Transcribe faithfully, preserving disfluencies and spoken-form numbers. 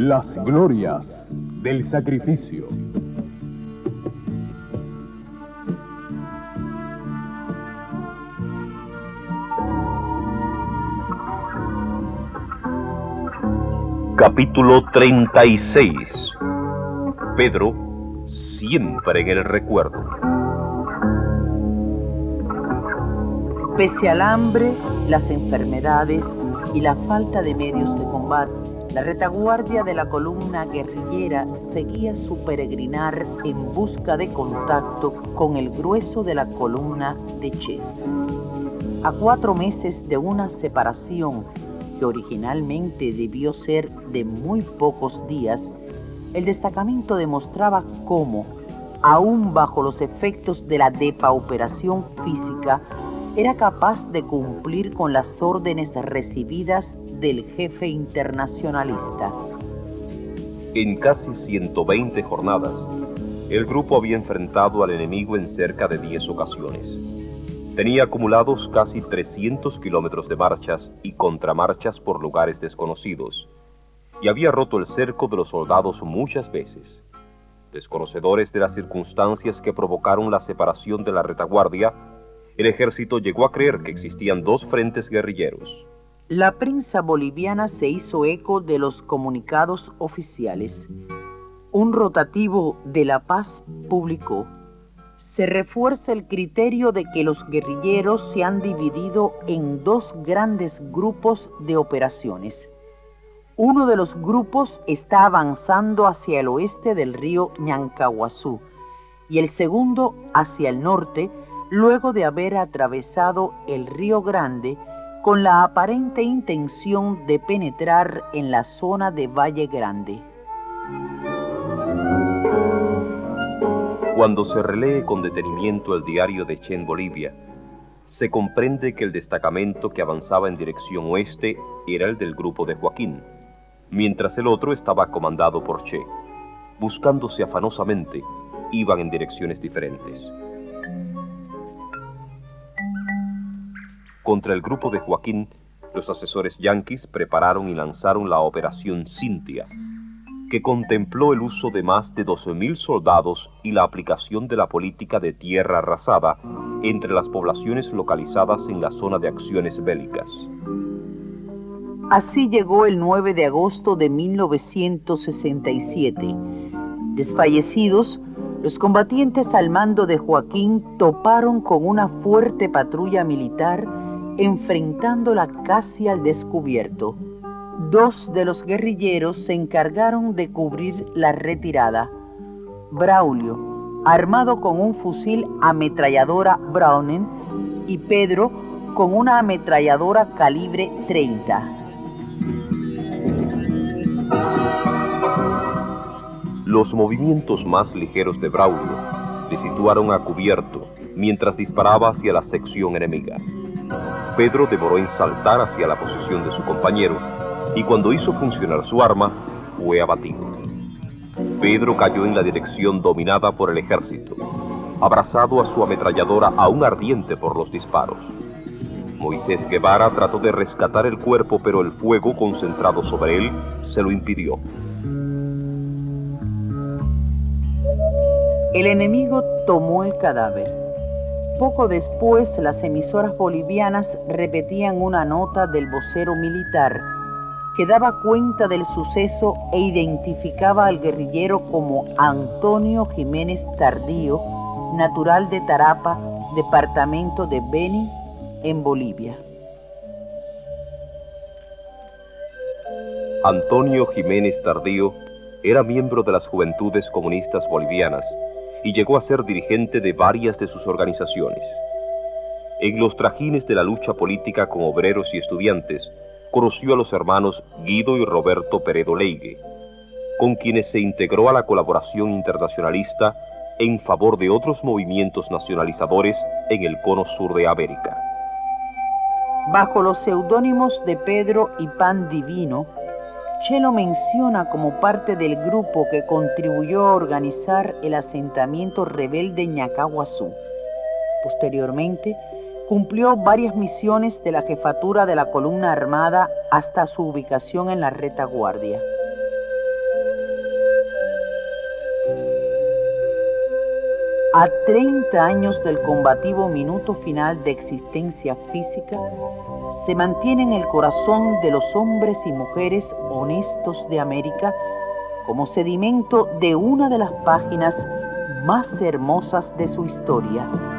Las glorias del sacrificio. Capítulo treinta y seis. Pedro siempre en el recuerdo. Pese al hambre, las enfermedades y la falta de medios de combate, la retaguardia de la columna guerrillera seguía su peregrinar en busca de contacto con el grueso de la columna de Che. A cuatro meses de una separación que originalmente debió ser de muy pocos días, el destacamento demostraba cómo, aún bajo los efectos de la depauperación física, era capaz de cumplir con las órdenes recibidas del jefe internacionalista. En casi ciento veinte jornadas, el grupo había enfrentado al enemigo en cerca de diez ocasiones. Tenía acumulados casi trescientos kilómetros de marchas y contramarchas por lugares desconocidos, y había roto el cerco de los soldados muchas veces. Desconocedores de las circunstancias que provocaron la separación de la retaguardia, el ejército llegó a creer que existían dos frentes guerrilleros. La prensa boliviana se hizo eco de los comunicados oficiales. Un rotativo de La Paz publicó: se refuerza el criterio de que los guerrilleros se han dividido en dos grandes grupos de operaciones. Uno de los grupos está avanzando hacia el oeste del río Ñancahuazú y el segundo hacia el norte, luego de haber atravesado el Río Grande con la aparente intención de penetrar en la zona de Valle Grande. Cuando se relee con detenimiento el diario de Che en Bolivia, se comprende que el destacamento que avanzaba en dirección oeste era el del grupo de Joaquín, mientras el otro estaba comandado por Che. Buscándose afanosamente, iban en direcciones diferentes. Contra el grupo de Joaquín, los asesores yanquis prepararon y lanzaron la Operación Cintia, que contempló el uso de más de doce mil soldados y la aplicación de la política de tierra arrasada entre las poblaciones localizadas en la zona de acciones bélicas. Así llegó el nueve de agosto de mil novecientos sesenta y siete. Desfallecidos, los combatientes al mando de Joaquín toparon con una fuerte patrulla militar, enfrentándola casi al descubierto. Dos de los guerrilleros se encargaron de cubrir la retirada. Braulio, armado con un fusil ametralladora Browning, y Pedro con una ametralladora calibre treinta. Los movimientos más ligeros de Braulio le situaron a cubierto mientras disparaba hacia la sección enemiga. Pedro demoró en saltar hacia la posición de su compañero y cuando hizo funcionar su arma, fue abatido. Pedro cayó en la dirección dominada por el ejército, abrazado a su ametralladora aún ardiente por los disparos. Moisés Guevara trató de rescatar el cuerpo, pero el fuego concentrado sobre él se lo impidió. El enemigo tomó el cadáver. Poco después, las emisoras bolivianas repetían una nota del vocero militar que daba cuenta del suceso e identificaba al guerrillero como Antonio Jiménez Tardío, natural de Tarapa, departamento de Beni, en Bolivia. Antonio Jiménez Tardío era miembro de las Juventudes Comunistas Bolivianas y llegó a ser dirigente de varias de sus organizaciones. En los trajines de la lucha política con obreros y estudiantes, conoció a los hermanos Guido y Roberto Peredo Leigue, con quienes se integró a la colaboración internacionalista en favor de otros movimientos nacionalizadores en el cono sur de América. Bajo los seudónimos de Pedro y Pan Divino, Che lo menciona como parte del grupo que contribuyó a organizar el asentamiento rebelde Ñancahuazú. Posteriormente, cumplió varias misiones de la jefatura de la columna armada hasta su ubicación en la retaguardia. a treinta años del combativo minuto final de existencia física, se mantiene en el corazón de los hombres y mujeres honestos de América como sedimento de una de las páginas más hermosas de su historia.